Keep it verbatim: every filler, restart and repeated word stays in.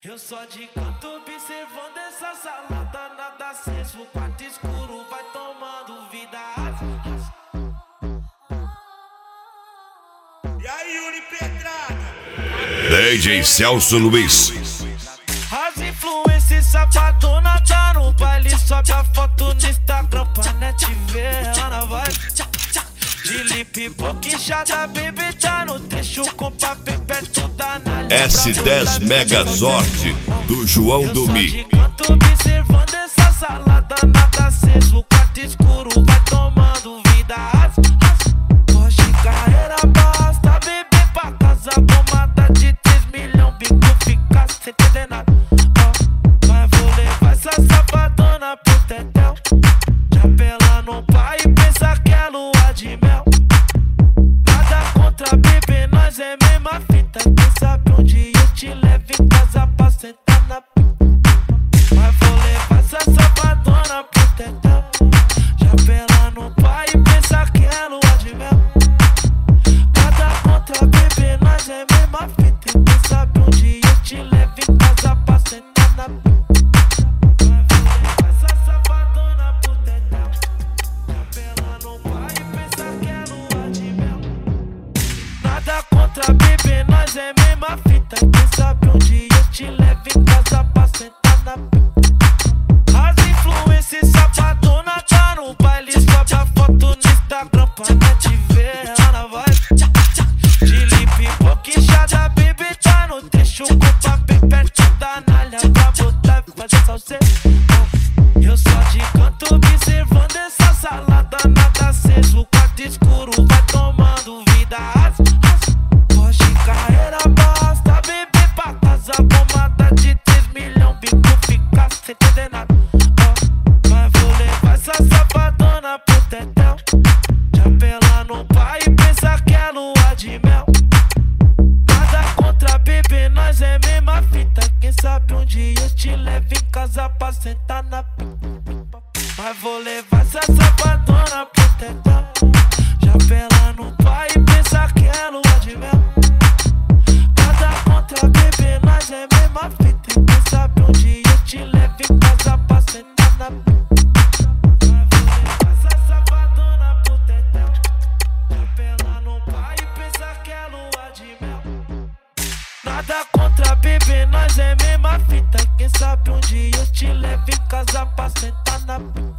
Eu só de canto observando essa salada, nada aceso, o quarto escuro vai tomando vida. E aí, Yuri Pedrada? D J Celso Luiz. As influências safadona tá no baile, sobe a foto no Instagram pra net ver ela vai. De lip boquinchada, baby, tá no trecho com papel perto da nalha. S dez Megazord, do João do Mi. Eu tô observando essa salada, nada aceso, o quarto escuro vai tomando vida. Hoje carreira basta, bebê pra casa, tomada de três milhões, bico fica sem entender nada. Oh, mas vou levar essa safadona pro tetel. Já pela no pai e pensa que é lua de mel. Nada contra bebê, nós é mesma fita. Quem sabe um dia eu te levo em casa pra sentar na pica. Mas vou levar essa safadona pro tetel. Já pela no pai e pensa que é lua de mel. Nada contra bebê, nós é mesma fita. Quem sabe um dia eu te levo em casa pra sentar na pica. Bebê, nós é mesma fita. Quem sabe um dia eu te levo em casa pra sentar na pica. As influências safadona tá no baile, sobe a foto no Instagram pra net ver ela vai. De lip boquinchada, baby, tá no trecho com papel perto da nalha pra botar e fazer salseiro. Eu só de canto observando essa salada, nada aceso, o quarto escuro vai tomando vida. Carreira basta, bebê pra casa, tomada de três milhões, bico fica sem entender nada. Oh, mas vou levar essa safadona pro tetel. Já pela no pai e pensa que é lua de mel. Nada contra bebê, nós é mesma fita. Quem sabe um dia eu te levo em casa pra sentar na pica. Mas vou levar essa safadona pro tetel. Já pela no pai e pensa que é lua de mel. Contra bebê, nós é mesma fita. Quem sabe um dia eu te levo em casa pra sentar na pica. Essa safadona pro tetel. Já pela no pai e pensa que é lua de mel. Nada contra bebê, nós é mesma fita. Quem sabe um dia eu te levo em casa pra sentar na pica.